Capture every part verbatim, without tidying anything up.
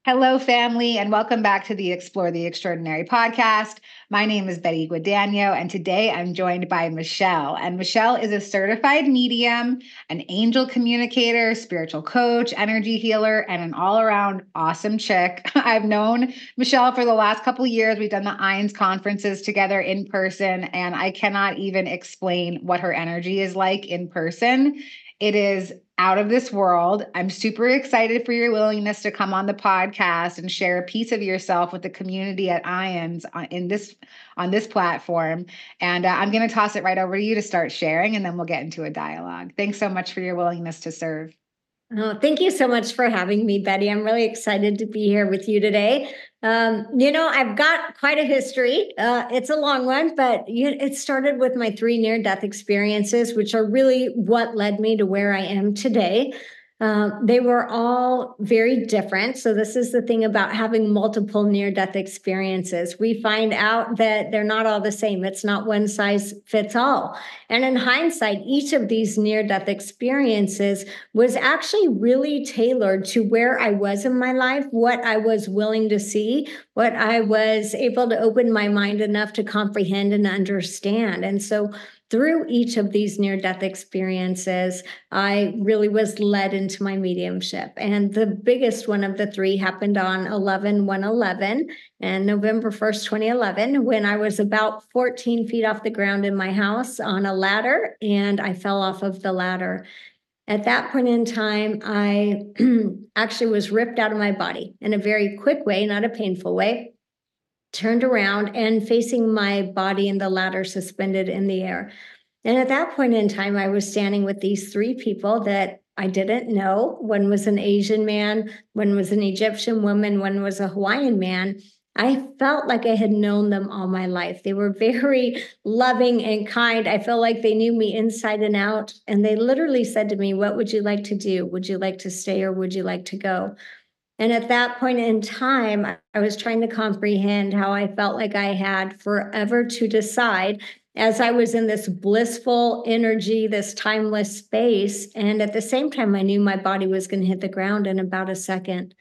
Hello, family, and welcome back to the Explore the Extraordinary podcast. My name is Betty Guadagno, and today I'm joined by Michelle. And Michelle is a certified medium, an angel communicator, spiritual coach, energy healer, and an all-around awesome chick. I've known Michelle for the last couple of years. We've done the I N S conferences together in person, and I cannot even explain what her energy is like in person. It is out of this world. I'm super excited for your willingness to come on the podcast and share a piece of yourself with the community at I A N S on, in this on this platform. And uh, I'm going to toss it right over to you to start sharing, and then we'll get into a dialogue. Thanks so much for your willingness to serve. Oh, thank you so much for having me, Betty. I'm really excited to be here with you today. Um, you know, I've got quite a history. Uh, it's a long one, but you, it started with my three near-death experiences, which are really what led me to where I am today. Um, they were all very different. So this is the thing about having multiple near-death experiences. We find out that they're not all the same. It's not one size fits all. And in hindsight, each of these near-death experiences was actually really tailored to where I was in my life, what I was willing to see, what I was able to open my mind enough to comprehend and understand. And so through each of these near-death experiences, I really was led into my mediumship. And the biggest one of the three happened on eleven one eleven and November first, twenty eleven, when I was about fourteen feet off the ground in my house on a ladder, and I fell off of the ladder. At that point in time, I actually was ripped out of my body in a very quick way, not a painful way, turned around and facing my body in the ladder suspended in the air. And at that point in time, I was standing with these three people that I didn't know. One was an Asian man, one was an Egyptian woman, one was a Hawaiian man. I felt like I had known them all my life. They were very loving and kind. I felt like they knew me inside and out. And they literally said to me, "What would you like to do? Would you like to stay or would you like to go?" And at that point in time, I was trying to comprehend how I felt like I had forever to decide as I was in this blissful energy, this timeless space. And at the same time, I knew my body was going to hit the ground in about a second.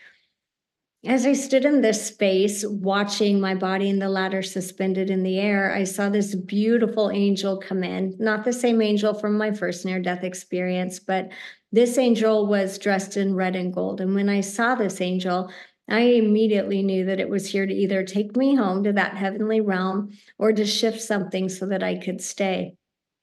As I stood in this space, watching my body in the ladder suspended in the air, I saw this beautiful angel come in. Not the same angel from my first near-death experience, but this angel was dressed in red and gold. And when I saw this angel, I immediately knew that it was here to either take me home to that heavenly realm or to shift something so that I could stay.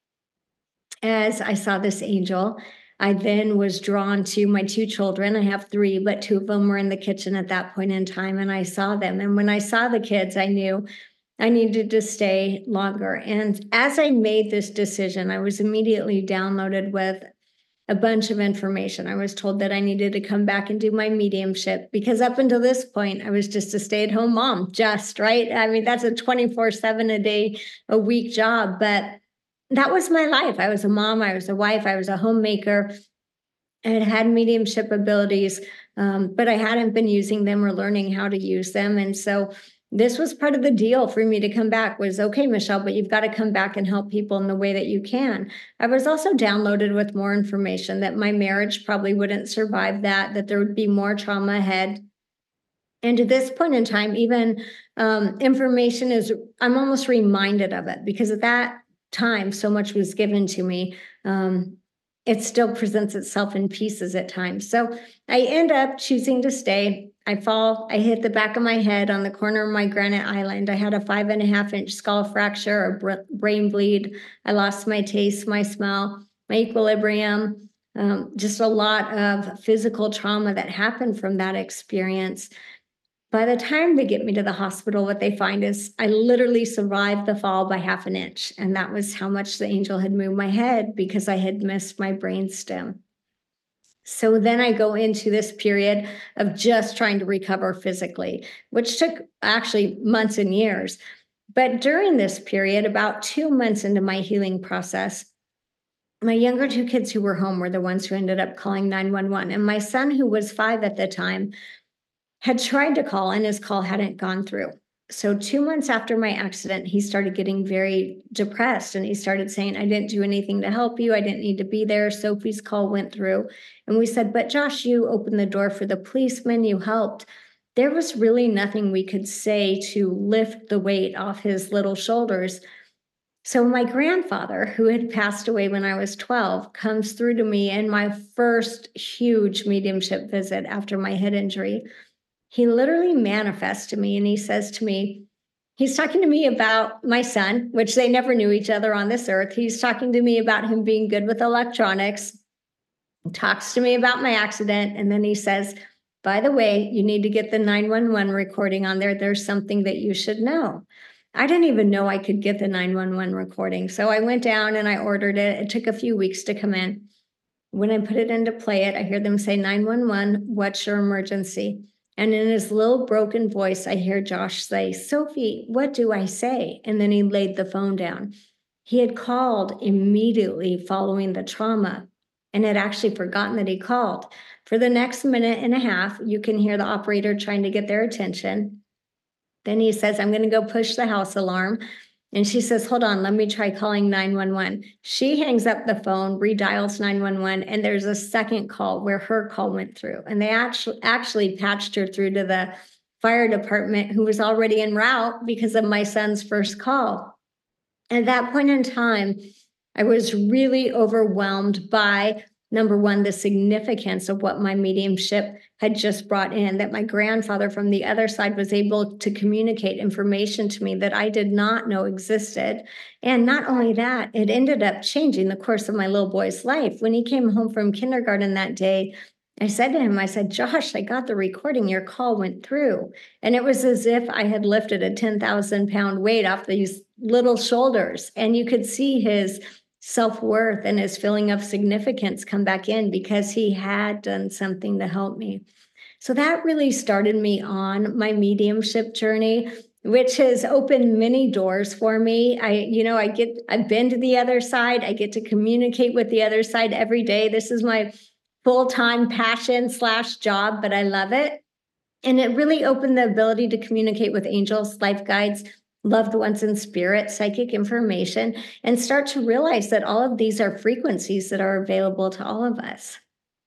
As I saw this angel, I then was drawn to my two children. I have three, but two of them were in the kitchen at that point in time, and I saw them. And when I saw the kids, I knew I needed to stay longer. And as I made this decision, I was immediately downloaded with a bunch of information. I was told that I needed to come back and do my mediumship because up until this point, I was just a stay-at-home mom, just, right? I mean, that's a twenty-four seven a day, a week job, but that was my life. I was a mom, I was a wife, I was a homemaker. I had had mediumship abilities, um, but I hadn't been using them or learning how to use them. And so this was part of the deal for me to come back was, okay, Michelle, but you've got to come back and help people in the way that you can. I was also downloaded with more information that my marriage probably wouldn't survive that, that there would be more trauma ahead. And at this point in time, even um, information is, I'm almost reminded of it because at that time, so much was given to me. Um, it still presents itself in pieces at times. So I end up choosing to stay. I fall, I hit the back of my head on the corner of my granite island. I had a five and a half inch skull fracture, a brain bleed. I lost my taste, my smell, my equilibrium, um, just a lot of physical trauma that happened from that experience. By the time they get me to the hospital, what they find is I literally survived the fall by half an inch. And that was how much the angel had moved my head because I had missed my brain stem. So then I go into this period of just trying to recover physically, which took actually months and years. But during this period, about two months into my healing process, my younger two kids who were home were the ones who ended up calling nine one one. And my son, who was five at the time, had tried to call and his call hadn't gone through. So two months after my accident, he started getting very depressed and he started saying, "I didn't do anything to help you. I didn't need to be there. Sophie's call went through." And we said, "But Josh, you opened the door for the policeman. You helped." there was really nothing we could say to lift the weight off his little shoulders. So my grandfather, who had passed away when I was twelve, comes through to me in my first huge mediumship visit after my head injury. He literally manifests to me and he says to me, he's talking to me about my son, which they never knew each other on this earth. He's talking to me about him being good with electronics, talks to me about my accident, and then he says, by the way, you need to get the nine one one recording on there. There's something that you should know. I didn't even know I could get the nine one one recording. So I went down and I ordered it. It took a few weeks to come in. When I put it in to play it, I hear them say, nine one one, what's your emergency? And in his little broken voice, I hear Josh say, Sophie, what do I say? And then he laid the phone down. He had called immediately following the trauma and had actually forgotten that he called. For the next minute and a half, you can hear the operator trying to get their attention. Then he says, I'm going to go push the house alarm. And she says, hold on, let me try calling nine one one. She hangs up the phone, redials nine one one, and there's a second call where her call went through. And they actually actually patched her through to the fire department, who was already en route because of my son's first call. At that point in time, I was really overwhelmed by, number one, the significance of what my mediumship had just brought in, that my grandfather from the other side was able to communicate information to me that I did not know existed. And not only that, it ended up changing the course of my little boy's life. When he came home from kindergarten that day, I said to him, I said, Josh, I got the recording. Your call went through. And it was as if I had lifted a ten thousand pound weight off these little shoulders. And you could see his self-worth and his feeling of significance come back in because he had done something to help me. So that really started me on my mediumship journey, which has opened many doors for me. I, you know, I get, I've been to the other side. I get to communicate with the other side every day. This is my full-time passion slash job, but I love it. And it really opened the ability to communicate with angels, life guides, loved ones in spirit, psychic information, and start to realize that all of these are frequencies that are available to all of us.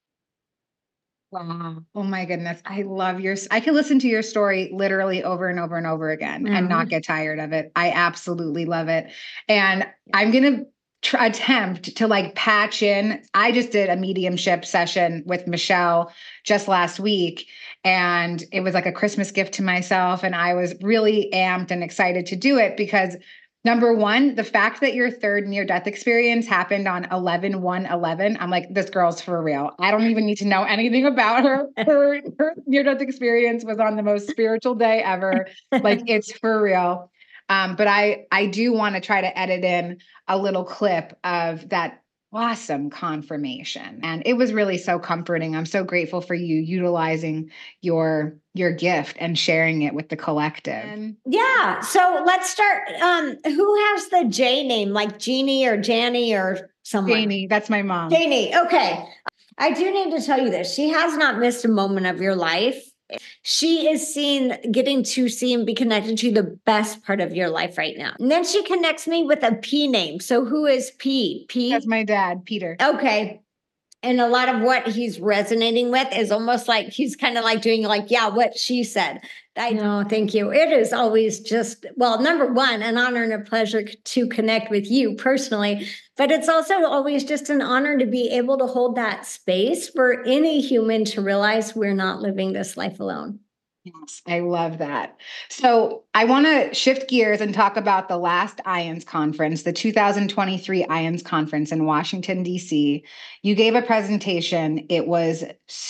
Wow. Oh my goodness. I love your, I can listen to your story literally over and over and over again mm-hmm. and not get tired of it. I absolutely love it. And I'm going to try, attempt to like patch in. I just did a mediumship session with Michelle just last week. And it was like a Christmas gift to myself. And I was really amped and excited to do it because number one, the fact that your third near-death experience happened on eleven one eleven, I'm like, this girl's for real. I don't even need to know anything about her. Her, her near-death experience was on the most spiritual day ever. Like, it's for real. Um, but I, I do want to try to edit in a little clip of that awesome confirmation. And it was really so comforting. I'm so grateful for you utilizing your your gift and sharing it with the collective. Yeah. So let's start. Um, who has the J name, like Jeannie or Janny or someone? Janie, that's my mom. Janie. Okay. I do need to tell you this. She has not missed a moment of your life. She is seen, getting to see and be connected to the best part of your life right now. And then she connects me with a P name. So who is P? P? That's my dad, Peter. Okay. And a lot of what he's resonating with is almost like he's kind of like doing like, yeah, what she said. I know. Thank you. It is always just, well, number one, an honor and a pleasure to connect with you personally, but it's also always just an honor to be able to hold that space for any human to realize we're not living this life alone. Yes, I love that. So I want to shift gears and talk about the last I A N S conference, the two thousand twenty-three I A N S conference in Washington, D C. You gave a presentation. It was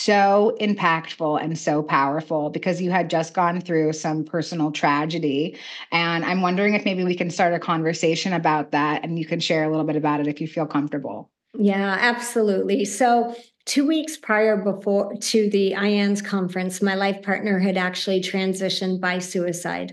so impactful and so powerful because you had just gone through some personal tragedy. And I'm wondering if maybe we can start a conversation about that and you can share a little bit about it if you feel comfortable. Yeah, absolutely. So two weeks prior before to the I A N S conference, my life partner had actually transitioned by suicide.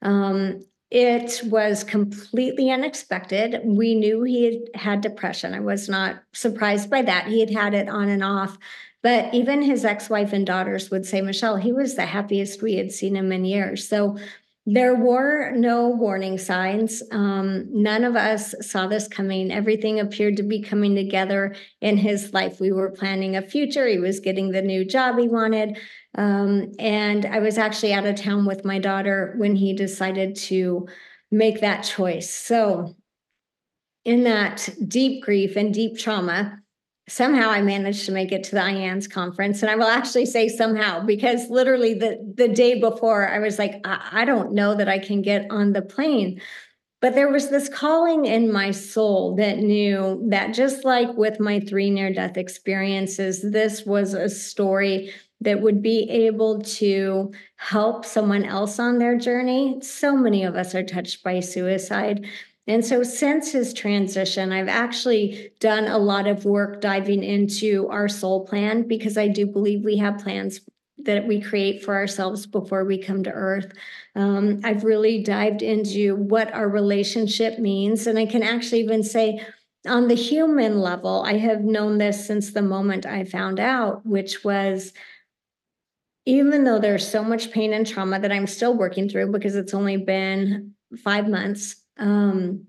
Um, it was completely unexpected. We knew he had had depression. I was not surprised by that. He had had it on and off. But even his ex-wife and daughters would say, Michelle, he was the happiest we had seen him in years. So There were no warning signs. Um, none of us saw this coming. Everything appeared to be coming together in his life. We were planning a future. He was getting the new job he wanted. Um, and I was actually out of town with my daughter when he decided to make that choice. So, in that deep grief and deep trauma, somehow I managed to make it to the I A N S conference. And I will actually say somehow, because literally the, the day before I was like, I, I don't know that I can get on the plane. But there was this calling in my soul that knew that, just like with my three near-death experiences, this was a story that would be able to help someone else on their journey. So many of us are touched by suicide. And so since his transition, I've actually done a lot of work diving into our soul plan, because I do believe we have plans that we create for ourselves before we come to earth. Um, I've really dived into what our relationship means. And I can actually even say, on the human level, I have known this since the moment I found out, which was, even though there's so much pain and trauma that I'm still working through, because it's only been five months, um,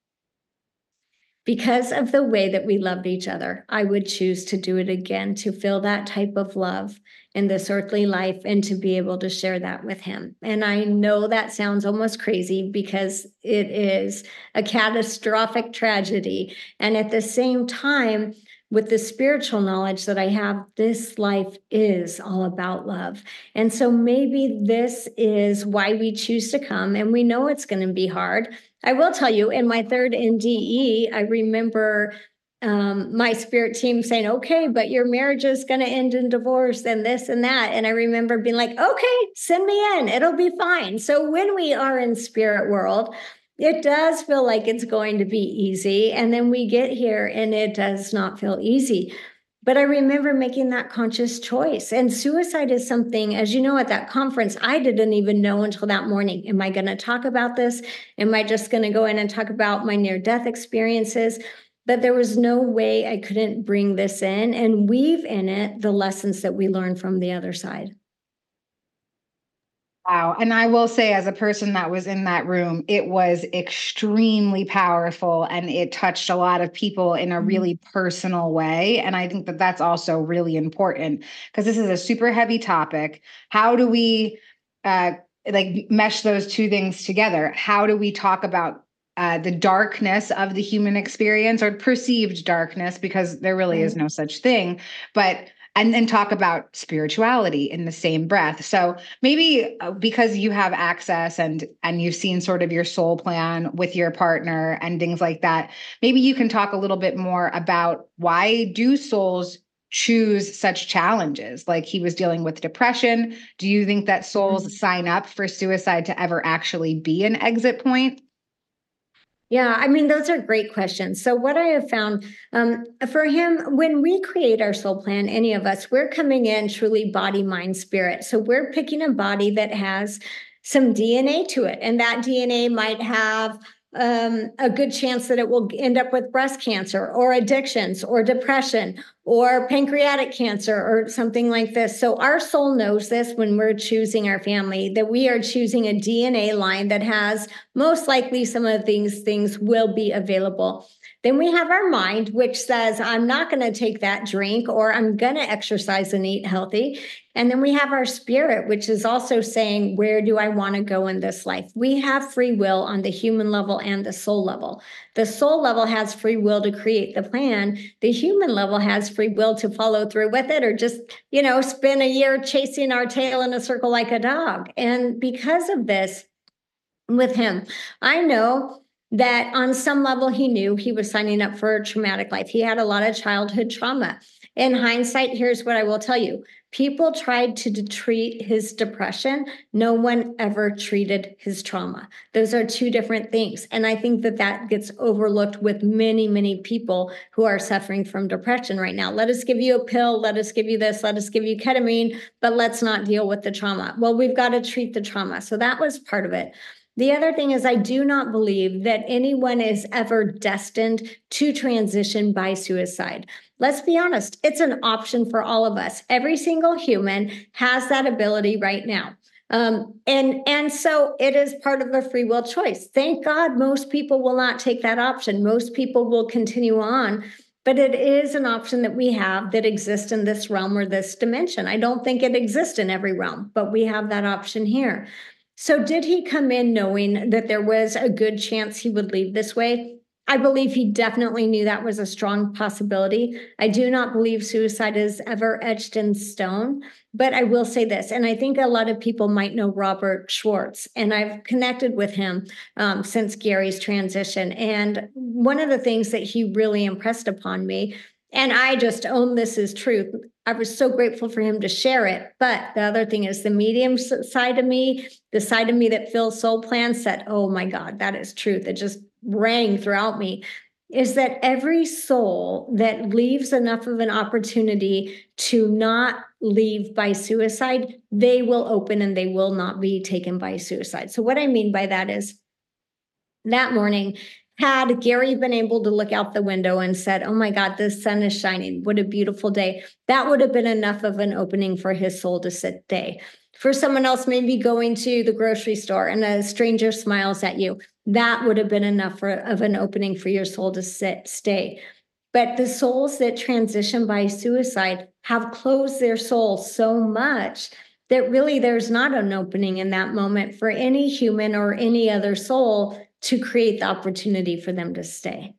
because of the way that we loved each other, I would choose to do it again, to feel that type of love in this earthly life and to be able to share that with him. And I know that sounds almost crazy, because it is a catastrophic tragedy. And at the same time, with the spiritual knowledge that I have, this life is all about love. And so maybe this is why we choose to come. And we know it's going to be hard. I will tell you, in my third N D E, I remember um, my spirit team saying, okay, but your marriage is going to end in divorce and this and that. And I remember being like, okay, send me in, it'll be fine. So when we are in spirit world, it does feel like it's going to be easy. And then we get here and it does not feel easy. But I remember making that conscious choice. And suicide is something, as you know, at that conference, I didn't even know until that morning. Am I going to talk about this? Am I just going to go in and talk about my near-death experiences? But there was no way I couldn't bring this in and weave in it the lessons that we learned from the other side. Wow. And I will say, as a person that was in that room, it was extremely powerful and it touched a lot of people in a really personal way. And I think that that's also really important, because this is a super heavy topic. How do we uh, like mesh those two things together? How do we talk about uh, the darkness of the human experience, or perceived darkness, because there really is no such thing, but and then talk about spirituality in the same breath. So maybe uh, because you have access and and you've seen sort of your soul plan with your partner and things like that, maybe you can talk a little bit more about, why do souls choose such challenges? Like, he was dealing with depression. Do you think that souls mm-hmm. sign up for suicide to ever actually be an exit point? Yeah, I mean, those are great questions. So what I have found um, for him, when we create our soul plan, any of us, we're coming in truly body, mind, spirit. So we're picking a body that has some D N A to it. And that D N A might have um, a good chance that it will end up with breast cancer or addictions or depression or pancreatic cancer or something like this. So our soul knows this when we're choosing our family, that we are choosing a D N A line that has most likely some of these things will be available. Then we have our mind, which says, I'm not going to take that drink, or I'm going to exercise and eat healthy. And then we have our spirit, which is also saying, where do I want to go in this life? We have free will on the human level and the soul level. The soul level has free will to create the plan. The human level has free will to follow through with it, or just, you know, spend a year chasing our tail in a circle like a dog. And because of this, with him, I know that on some level he knew he was signing up for a traumatic life. He had a lot of childhood trauma. In hindsight, here's what I will tell you. People tried to treat his depression. No one ever treated his trauma. Those are two different things. And I think that that gets overlooked with many, many people who are suffering from depression right now. Let us give you a pill. Let us give you this. Let us give you ketamine, but let's not deal with the trauma. Well, we've got to treat the trauma. So that was part of it. The other thing is, I do not believe that anyone is ever destined to transition by suicide. Let's be honest, it's an option for all of us. Every single human has that ability right now. Um, and, and so it is part of a free will choice. Thank God most people will not take that option. Most people will continue on, but it is an option that we have that exists in this realm or this dimension. I don't think it exists in every realm, but we have that option here. So did he come in knowing that there was a good chance he would leave this way? I believe he definitely knew that was a strong possibility. I do not believe suicide is ever etched in stone, but I will say this, and I think a lot of people might know Robert Schwartz, and I've connected with him um, since Gary's transition. And one of the things that he really impressed upon me, and I just own this as truth, I was so grateful for him to share it. But the other thing is the medium side of me, the side of me that feels soul plans, said, oh my God, that is truth. It just rang throughout me, is that every soul that leaves enough of an opportunity to not leave by suicide, they will open and they will not be taken by suicide. So what I mean by that is that morning, had Gary been able to look out the window and said, oh my God, the sun is shining, what a beautiful day, that would have been enough of an opening for his soul to stay. For someone else, maybe going to the grocery store and a stranger smiles at you, that would have been enough for, of an opening for your soul to sit, stay. But the souls that transition by suicide have closed their soul so much that really there's not an opening in that moment for any human or any other soul to create the opportunity for them to stay.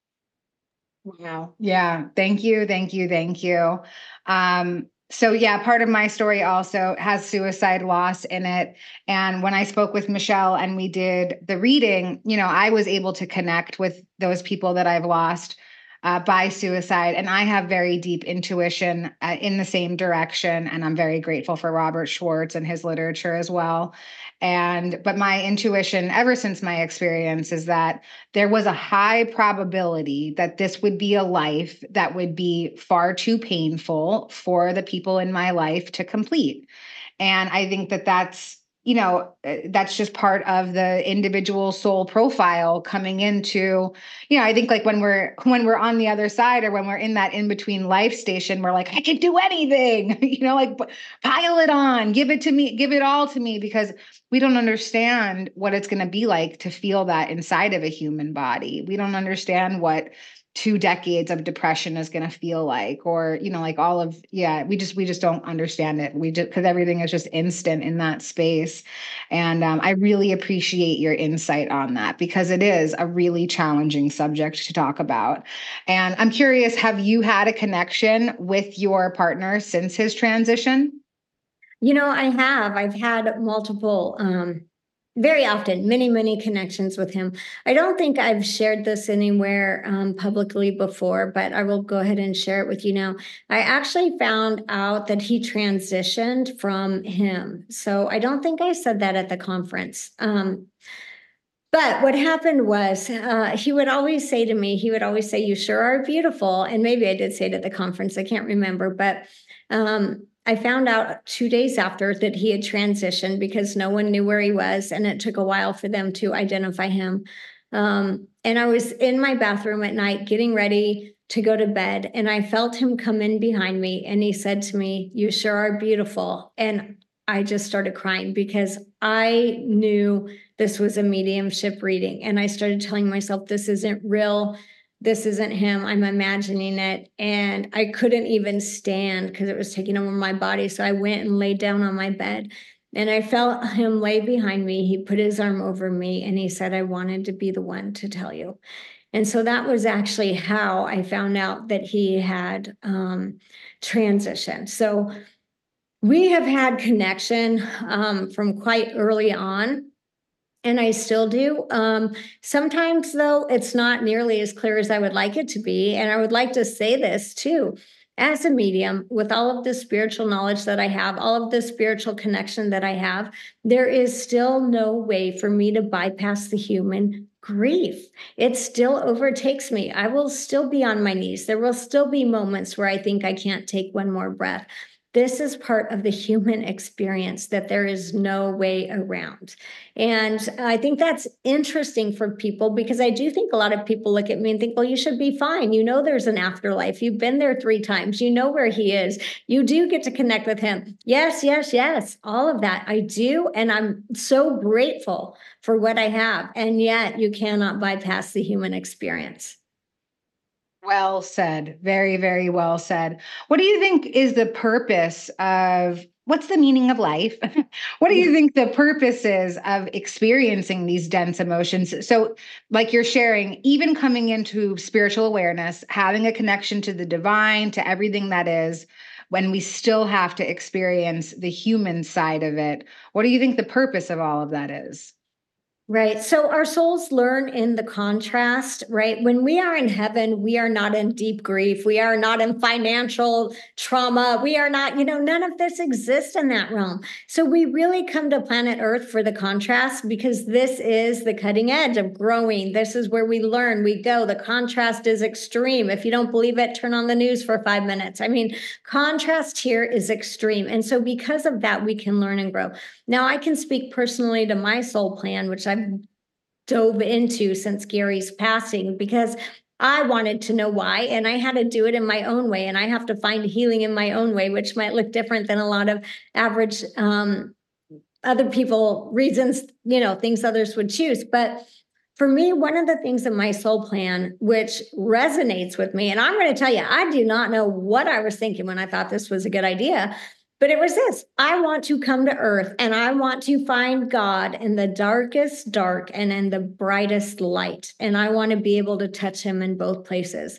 Wow. Yeah. Thank you. Thank you. Thank you. Um, So yeah, part of my story also has suicide loss in it. And when I spoke with Michelle and we did the reading, you know, I was able to connect with those people that I've lost uh, by suicide. And I have very deep intuition uh, in the same direction. And I'm very grateful for Robert Schwartz and his literature as well. And, but my intuition ever since my experience is that there was a high probability that this would be a life that would be far too painful for the people in my life to complete. And I think that that's, you know, that's just part of the individual soul profile coming into, you know, I think like when we're, when we're on the other side or when we're in that in-between life station, we're like, I can do anything, you know, like pile it on, give it to me, give it all to me, because we don't understand what it's going to be like to feel that inside of a human body. We don't understand what two decades of depression is going to feel like, or, you know, like all of, yeah, we just, we just don't understand it. We just, because everything is just instant in that space. And um, I really appreciate your insight on that, because it is a really challenging subject to talk about. And I'm curious, have you had a connection with your partner since his transition? You know, I have, I've had multiple, um, very often, many, many connections with him. I don't think I've shared this anywhere um, publicly before, but I will go ahead and share it with you now. I actually found out that he transitioned from him. So I don't think I said that at the conference. Um, but what happened was uh, he would always say to me, he would always say, you sure are beautiful. And maybe I did say it at the conference, I can't remember, but um, I found out two days after that he had transitioned because no one knew where he was, and it took a while for them to identify him. Um, and I was in my bathroom at night getting ready to go to bed, and I felt him come in behind me, and he said to me, you sure are beautiful. And I just started crying because I knew this was a mediumship reading, and I started telling myself, this isn't real. This isn't him. I'm imagining it. And I couldn't even stand because it was taking over my body. So I went and laid down on my bed, and I felt him lay behind me. He put his arm over me and he said, I wanted to be the one to tell you. And so that was actually how I found out that he had um, transitioned. So we have had connection um, from quite early on. And I still do. Um, sometimes, though, it's not nearly as clear as I would like it to be. And I would like to say this, too. As a medium, with all of the spiritual knowledge that I have, all of the spiritual connection that I have, there is still no way for me to bypass the human grief. It still overtakes me. I will still be on my knees. There will still be moments where I think I can't take one more breath. This is part of the human experience that there is no way around. And I think that's interesting for people, because I do think a lot of people look at me and think, well, you should be fine. You know, there's an afterlife. You've been there three times. You know where he is. You do get to connect with him. Yes, yes, yes. All of that I do. And I'm so grateful for what I have. And yet you cannot bypass the human experience. Well said. Very, very well said. What do you think is the purpose of what's the meaning of life? What do you think the purpose is of experiencing these dense emotions? So, like you're sharing, even coming into spiritual awareness, having a connection to the divine, to everything that is, when we still have to experience the human side of it. What do you think the purpose of all of that is? Right. So our souls learn in the contrast, right? When we are in heaven, we are not in deep grief. We are not in financial trauma. We are not, you know, none of this exists in that realm. So we really come to planet Earth for the contrast, because this is the cutting edge of growing. This is where we learn, we go. The contrast is extreme. If you don't believe it, turn on the news for five minutes. I mean, contrast here is extreme. And so because of that, we can learn and grow. Now, I can speak personally to my soul plan, which I've dove into since Gary's passing, because I wanted to know why, and I had to do it in my own way, and I have to find healing in my own way, which might look different than a lot of average um, other people, reasons, you know, things others would choose. But for me, one of the things in my soul plan, which resonates with me, and I'm going to tell you, I do not know what I was thinking when I thought this was a good idea, but it was this: I want to come to earth and I want to find God in the darkest dark and in the brightest light. And I want to be able to touch him in both places.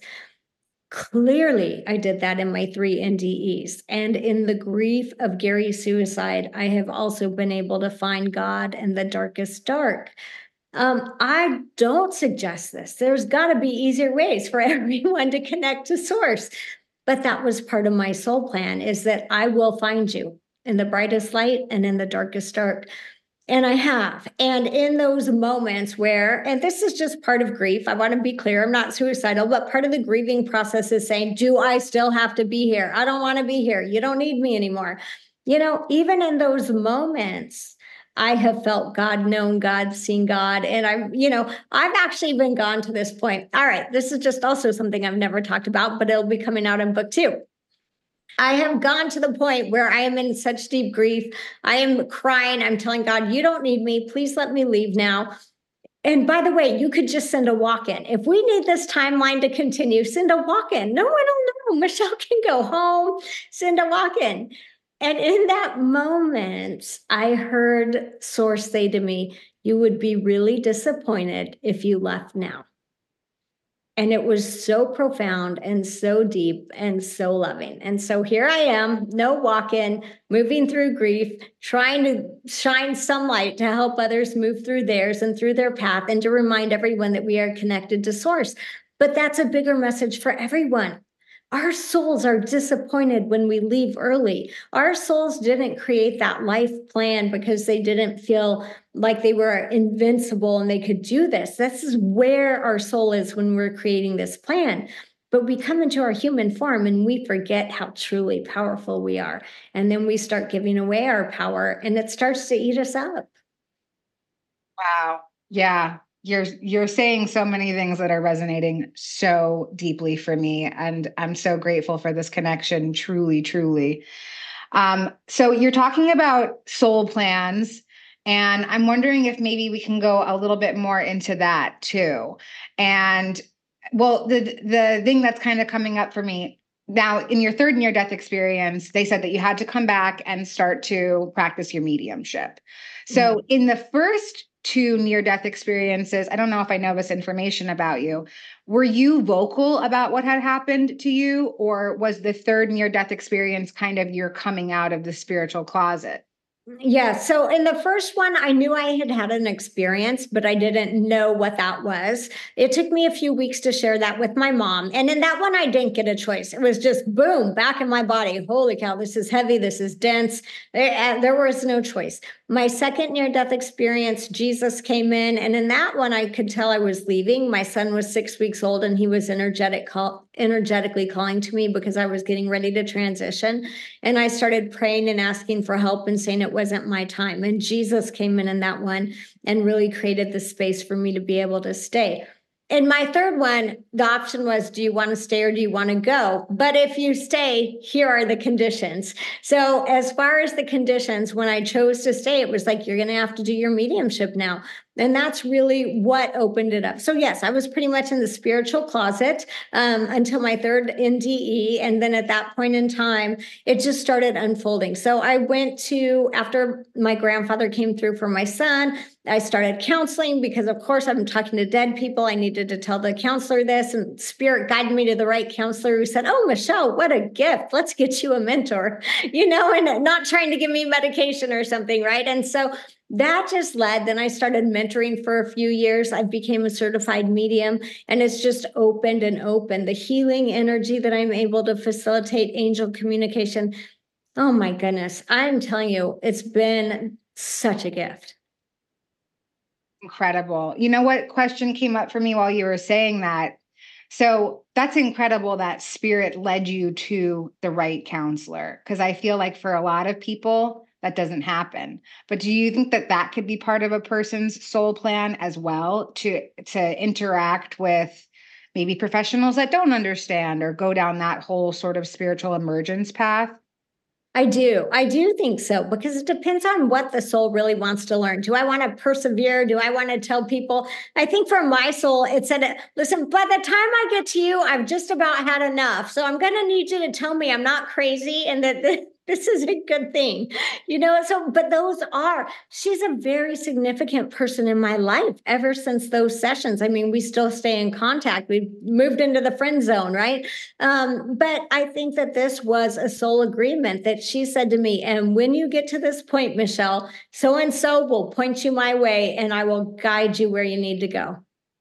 Clearly, I did that in my three N D Es. And in the grief of Gary's suicide, I have also been able to find God in the darkest dark. Um, I don't suggest this. There's got to be easier ways for everyone to connect to source. But that was part of my soul plan, is that I will find you in the brightest light and in the darkest dark. And I have. And in those moments where, and this is just part of grief, I want to be clear, I'm not suicidal, but part of the grieving process is saying, do I still have to be here? I don't want to be here. You don't need me anymore. You know, even in those moments, I have felt God, known God, seen God. And I, you know, I've actually been gone to this point. All right, this is just also something I've never talked about, but it'll be coming out in book two. I have gone to the point where I am in such deep grief. I am crying. I'm telling God, you don't need me. Please let me leave now. And by the way, you could just send a walk-in. If we need this timeline to continue, send a walk-in. No, I don't know. Michelle can go home, send a walk-in. And in that moment, I heard Source say to me, you would be really disappointed if you left now. And it was so profound and so deep and so loving. And so here I am, no walk-in, moving through grief, trying to shine some light to help others move through theirs and through their path, and to remind everyone that we are connected to Source. But that's a bigger message for everyone. Our souls are disappointed when we leave early. Our souls didn't create that life plan because they didn't feel like they were invincible and they could do this. This is where our soul is when we're creating this plan. But we come into our human form and we forget how truly powerful we are. And then we start giving away our power and it starts to eat us up. Wow. Yeah. You're you're saying so many things that are resonating so deeply for me, and I'm so grateful for this connection. Truly, truly. Um, so you're talking about soul plans, and I'm wondering if maybe we can go a little bit more into that too. And well, the the thing that's kind of coming up for me now, in your third near-death experience, they said that you had to come back and start to practice your mediumship. So mm-hmm. in the first two near-death experiences, I don't know if I know this information about you. Were you vocal about what had happened to you, or was the third near-death experience kind of your coming out of the spiritual closet? Yeah. So in the first one, I knew I had had an experience, but I didn't know what that was. It took me a few weeks to share that with my mom. And in that one, I didn't get a choice. It was just boom, back in my body. Holy cow, this is heavy. This is dense. There, there was no choice. My second near-death experience, Jesus came in. And in that one, I could tell I was leaving. My son was six weeks old and he was energetic call, energetically calling to me because I was getting ready to transition. And I started praying and asking for help and saying it wasn't my time. And Jesus came in in that one and really created the space for me to be able to stay. In my third one, the option was, do you want to stay or do you want to go? But if you stay, here are the conditions. So as far as the conditions, when I chose to stay, it was like, you're going to have to do your mediumship now. And that's really what opened it up. So yes, I was pretty much in the spiritual closet um, until my third N D E. And then at that point in time, it just started unfolding. So I went to, after my grandfather came through for my son, I started counseling because, of course, I'm talking to dead people. I needed to tell the counselor this, and Spirit guided me to the right counselor who said, oh, Michelle, what a gift. Let's get you a mentor, you know, and not trying to give me medication or something, right? And so that just led, then I started mentoring for a few years. I became a certified medium, and it's just opened and opened. The healing energy that I'm able to facilitate, angel communication. Oh my goodness. I'm telling you, it's been such a gift. Incredible. You know what question came up for me while you were saying that? So that's incredible that Spirit led you to the right counselor, because I feel like for a lot of people, that doesn't happen. But do you think that that could be part of a person's soul plan as well, to, to interact with maybe professionals that don't understand or go down that whole sort of spiritual emergence path? I do. I do think so, because it depends on what the soul really wants to learn. Do I want to persevere? Do I want to tell people? I think for my soul, it said, listen, by the time I get to you, I've just about had enough. So I'm going to need you to tell me I'm not crazy and that this is a good thing, you know? So, but those are, she's a very significant person in my life ever since those sessions. I mean, we still stay in contact. We moved into the friend zone, right? Um, but I think that this was a soul agreement that she said to me, and when you get to this point, Michelle, so-and-so will point you my way and I will guide you where you need to go.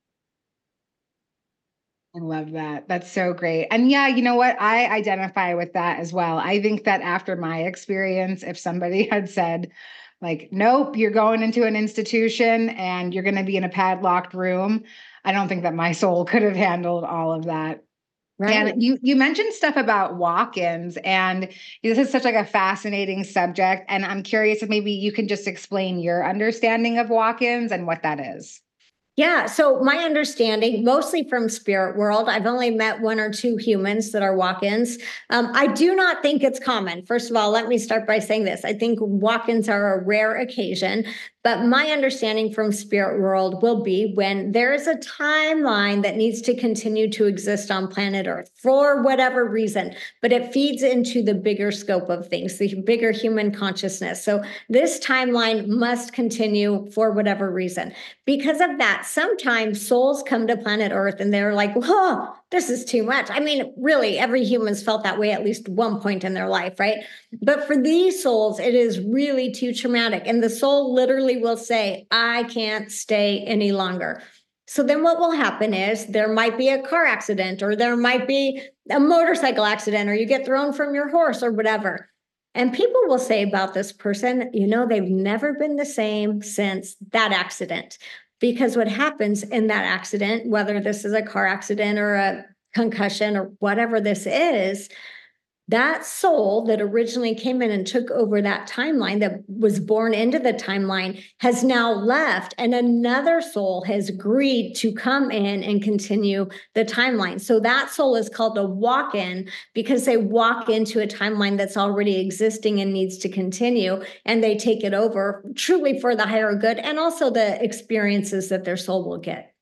I love that. That's so great. And yeah, you know what? I identify with that as well. I think that after my experience, if somebody had said, like, nope, you're going into an institution and you're going to be in a padlocked room, I don't think that my soul could have handled all of that. Right. And you you mentioned stuff about walk-ins, and this is such like a fascinating subject. And I'm curious if maybe you can just explain your understanding of walk-ins and what that is. Yeah. So my understanding, mostly from spirit world, I've only met one or two humans that are walk-ins. Um, I do not think it's common. First of all, let me start by saying this. I think walk-ins are a rare occasion, but my understanding from spirit world will be when there is a timeline that needs to continue to exist on planet Earth for whatever reason, but it feeds into the bigger scope of things, the bigger human consciousness. So this timeline must continue for whatever reason. Because of that, sometimes souls come to planet Earth and they're like, whoa, this is too much. I mean, really, every human's felt that way at least one point in their life, right? But for these souls, it is really too traumatic. And the soul literally will say, I can't stay any longer. So then what will happen is there might be a car accident, or there might be a motorcycle accident, or you get thrown from your horse or whatever. And people will say about this person, you know, they've never been the same since that accident. Because what happens in that accident, whether this is a car accident or a concussion or whatever this is, that soul that originally came in and took over that timeline, that was born into the timeline, has now left, and another soul has agreed to come in and continue the timeline. So that soul is called a walk-in because they walk into a timeline that's already existing and needs to continue, and they take it over truly for the higher good and also the experiences that their soul will get.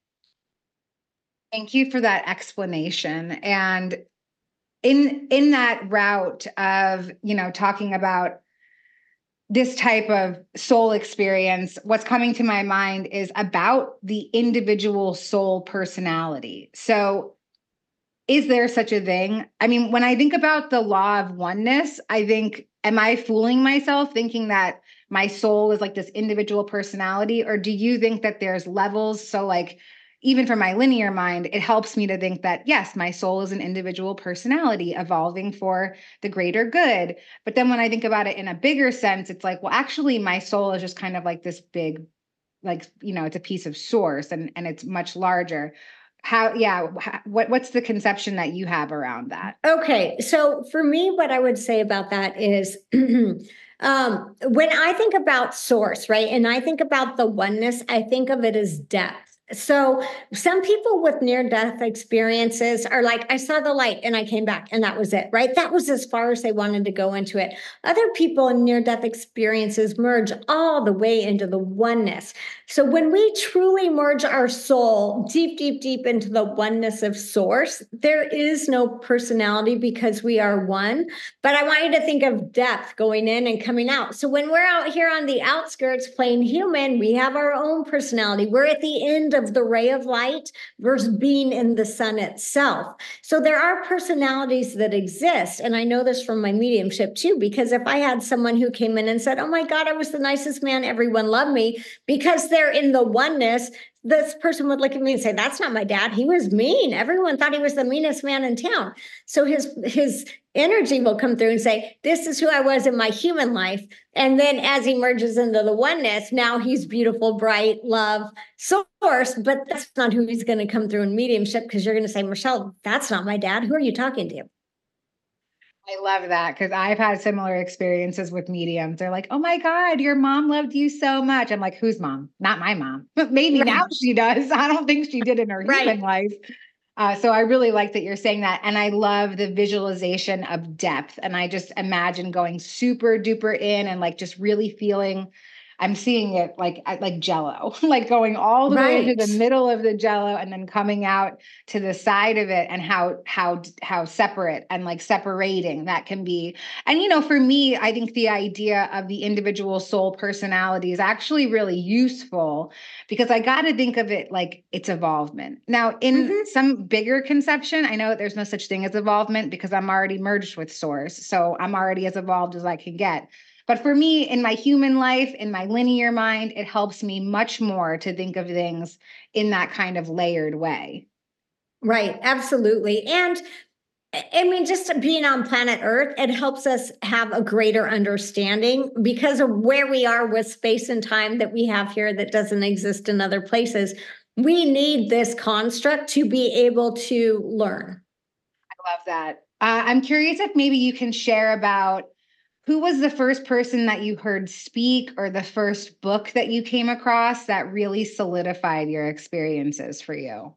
Thank you for that explanation. And in in that route of, you know, talking about this type of soul experience, what's coming to my mind is about the individual soul personality. So is there such a thing? I mean, when I think about the law of oneness, I think, am I fooling myself thinking that my soul is like this individual personality? Or do you think that there's levels? So like, even for my linear mind, it helps me to think that, yes, my soul is an individual personality evolving for the greater good. But then when I think about it in a bigger sense, it's like, well, actually, my soul is just kind of like this big, like, you know, it's a piece of source, and, and it's much larger. how, yeah, what, what's the conception that you have around that? Okay. So for me, what I would say about that is um, when I think about source, right, and I think about the oneness, I think of it as depth. So some people with near death experiences are like, I saw the light and I came back and that was it, right? That was as far as they wanted to go into it. Other people in near death experiences merge all the way into the oneness. So when we truly merge our soul deep, deep, deep into the oneness of source, there is no personality because we are one. But I want you to think of depth going in and coming out. So when we're out here on the outskirts playing human, we have our own personality. We're at the end of the ray of light versus being in the sun itself. So there are personalities that exist. And I know this from my mediumship too, because if I had someone who came in and said, oh my God, I was the nicest man, everyone loved me, because they're in the oneness, this person would look at me and say, that's not my dad. He was mean. Everyone thought he was the meanest man in town. So his, his energy will come through and say, this is who I was in my human life. And then as he merges into the oneness, now he's beautiful, bright, love, source, but that's not who he's going to come through in mediumship, because you're going to say, Michelle, that's not my dad. Who are you talking to? I love that, because I've had similar experiences with mediums. They're like, oh my God, your mom loved you so much. I'm like, whose mom? Not my mom. Maybe Right. now she does. I don't think she did in her Right. human life. Uh, so I really like that you're saying that. And I love the visualization of depth. And I just imagine going super duper in and like just really feeling, I'm seeing it like like Jello, like going all the way into the Right. middle of the Jello and then coming out to the side of it, and how how how separate and like separating that can be. And you know, for me, I think the idea of the individual soul personality is actually really useful, because I got to think of it like it's evolvement. Now, in Mhm. some bigger conception, I know that there's no such thing as evolvement because I'm already merged with source, so I'm already as evolved as I can get. But for me, in my human life, in my linear mind, it helps me much more to think of things in that kind of layered way. Right. Absolutely. And I mean, just being on planet Earth, it helps us have a greater understanding because of where we are with space and time that we have here that doesn't exist in other places. We need this construct to be able to learn. I love that. Uh, I'm curious if maybe you can share about who was the first person that you heard speak, or the first book that you came across that really solidified your experiences for you?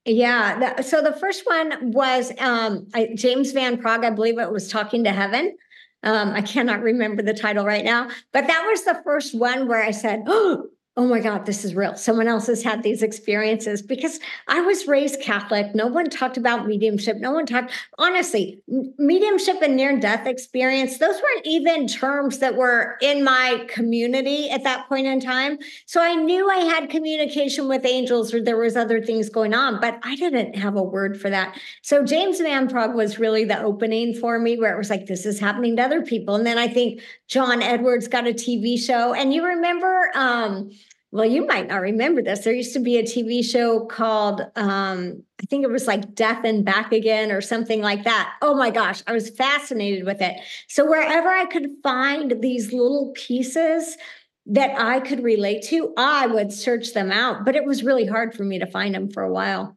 Yeah. th- So the first one was um, I, James Van Praagh, I believe it was Talking to Heaven. Um, I cannot remember the title right now, but that was the first one where I said, oh, oh my God, this is real. Someone else has had these experiences, because I was raised Catholic. No one talked about mediumship. No one talked, honestly, mediumship and near death experience. Those weren't even terms that were in my community at that point in time. So I knew I had communication with angels, or there was other things going on, but I didn't have a word for that. So James Van Praagh was really the opening for me, where it was like, this is happening to other people. And then I think John Edwards got a T V show. And you remember, um, well, you might not remember this. There used to be a T V show called, um, I think it was like Death and Back Again or something like that. Oh my gosh, I was fascinated with it. So wherever I could find these little pieces that I could relate to, I would search them out. But it was really hard for me to find them for a while.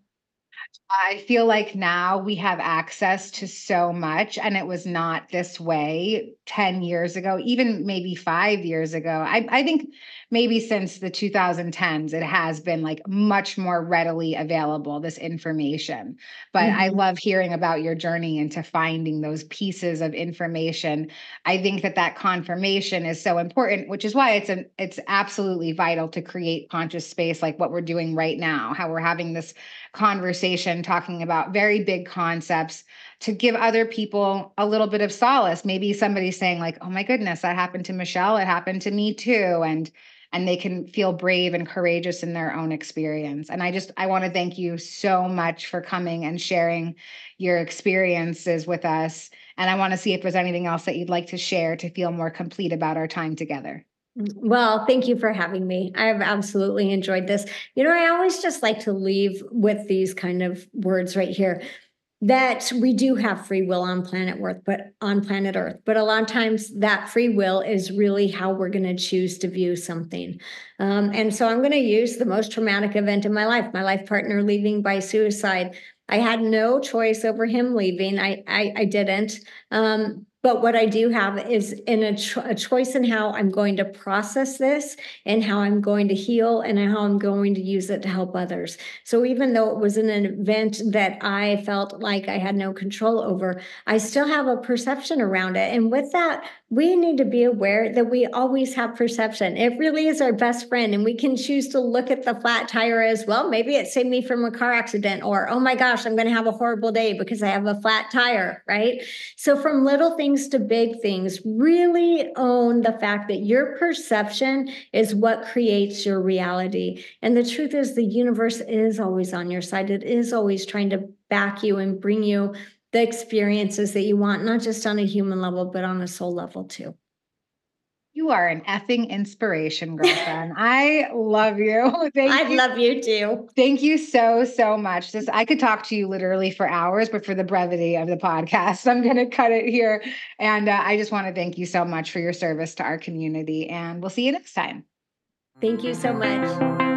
I feel like now we have access to so much, and it was not this way ten years ago, even maybe five years ago. I, I think maybe since the twenty tens, it has been like much more readily available, this information. But I Mhm. love hearing about your journey into finding those pieces of information. I think that that confirmation is so important, which is why it's an it's absolutely vital to create conscious space like what we're doing right now, how we're having this conversation talking about very big concepts to give other people a little bit of solace. Maybe somebody's saying like, "Oh my goodness, that happened to Michelle, it happened to me too." And and they can feel brave and courageous in their own experience. And I just I want to thank you so much for coming and sharing your experiences with us. And I want to see if there's anything else that you'd like to share to feel more complete about our time together. Well, thank you for having me. I have absolutely enjoyed this. You know, I always just like to leave with these kind of words right here. that we do have free will on planet Earth, but on planet Earth, but a lot of times that free will is really how we're going to choose to view something. Um, and so I'm going to use the most traumatic event in my life, my life partner leaving by suicide. I had no choice over him leaving. I I, I didn't. Um, but what I do have is in a, cho- a choice in how I'm going to process this and how I'm going to heal and how I'm going to use it to help others. So even though it was an event that I felt like I had no control over, I still have a perception around it. And with that, we need to be aware that we always have perception. It really is our best friend. And we can choose to look at the flat tire as, well, maybe it saved me from a car accident, or, oh my gosh, I'm going to have a horrible day because I have a flat tire, right? So from little things to big things, really own the fact that your perception is what creates your reality. And the truth is, the universe is always on your side. It is always trying to back you and bring you the experiences that you want, not just on a human level, but on a soul level too. You are an effing inspiration, girlfriend. I love you. Thank I you. love you too. Thank you so, so much. This I could talk to you literally for hours, but for the brevity of the podcast, I'm going to cut it here. And uh, I just want to thank you so much for your service to our community. And we'll see you next time. Thank you so much.